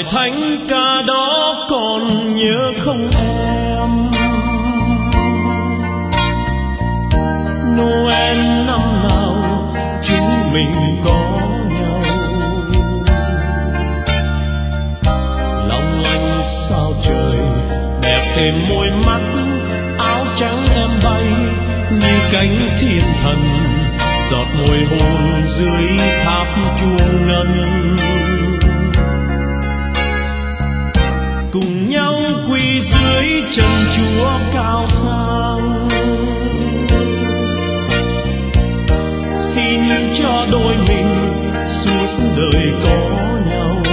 bài thánh ca đó còn nhớ không em? Noel năm nào chúng mình có nhau, long lanh sao trời đẹp thêm môi mắt, áo trắng em bay như cánh thiên thần, giọt môi hôn dưới tháp chuông ngân. Cùng nhau quỳ dưới chân Chúa cao sang, xin cho đôi mình suốt đời có nhau.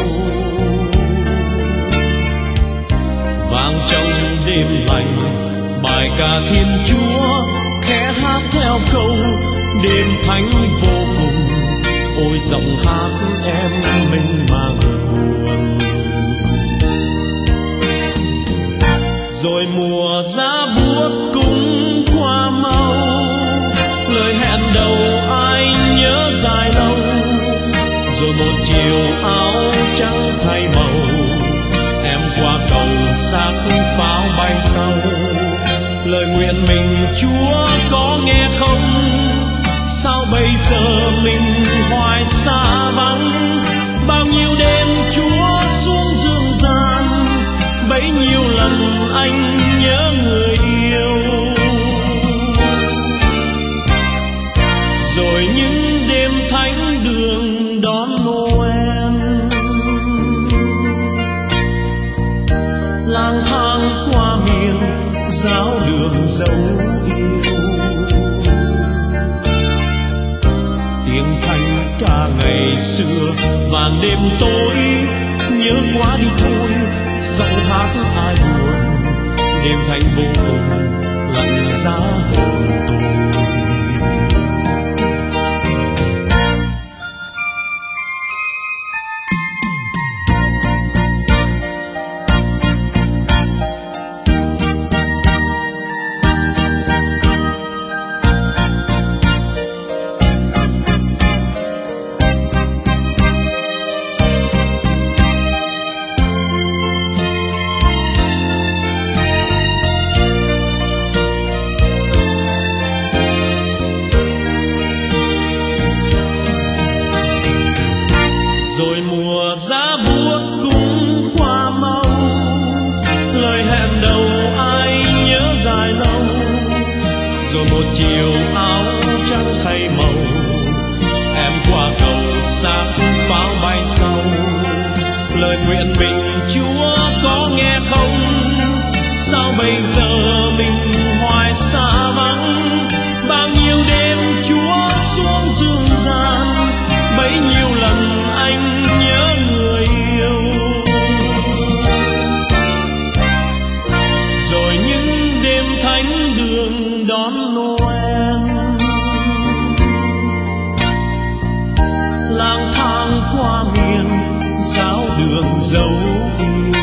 Vang trong đêm lành bài ca Thiên Chúa, khẽ hát theo câu đêm thánh vô cùng. Ôi giọng hát em mênh mang buồn. Rồi mùa giá buốt cũng qua mau, lời hẹn đầu ai nhớ dài lâu. Rồi một chiều áo trắng thay màu, em qua cầu xác pháo bay sau. Lời nguyện mình Chúa có nghe không? Sao bây giờ mình hoài xa vắng? Bao nhiêu đêm Chúa xuống dương gian, bấy nhiêu lần anh nhớ người yêu. Rồi những đêm thánh đường đón Noel, lang thang qua miền giáo đường dấu yêu. Tiếng thanh ca ngày xưa và đêm tối nhớ quá đi thôi. Giọng hát ai buồn, đêm thanh vô cùng lạnh giá hồn tôi. Rồi mùa giá buốt cũng qua mau, lời hẹn đầu ai nhớ dài lâu. Rồi một chiều áo trắng thay màu, em qua cầu xác pháo bay sau. Lời nguyện mình Chúa có nghe không? Sao bây giờ mình hoài xa vắng? Bao nhiêu đêm Chúa xuống dương gian, bấy nhiêu lần anh nhớ người yêu. Rồi những đêm thánh đường đón Noel, lang thang qua miền giáo đường dấu yêu.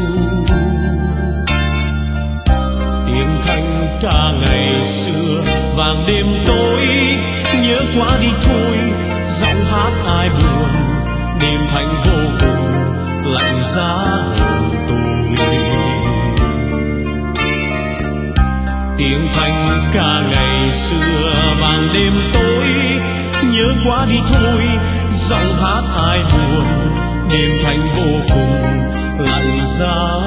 Tiếng thanh ca ngày xưa vàng đêm tối nhớ quá đi thôi. Giọng hát ai buồn, đêm thanh vô cùng lạnh giá hồn tôi. Tiếng thanh ca ngày xưa vàng đêm tối nhớ quá đi thôi. Giọng hát ai buồn, đêm thanh vô cùng lạnh giá